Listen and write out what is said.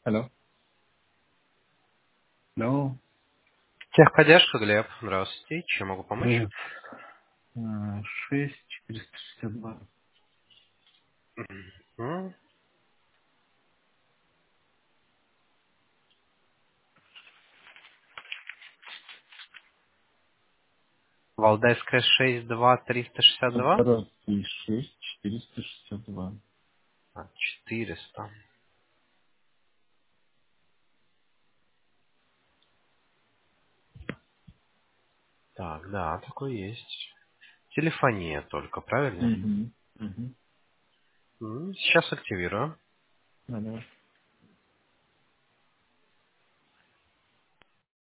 Алло. Алло. Техподдержка, Глеб. Здравствуйте. Чем могу помочь? Привет. 6462. М? Валдайская 62362? Квадратный 6462. 400. Так, да, такой есть. Телефония только, правильно? Угу. Угу. Сейчас активирую. Алло.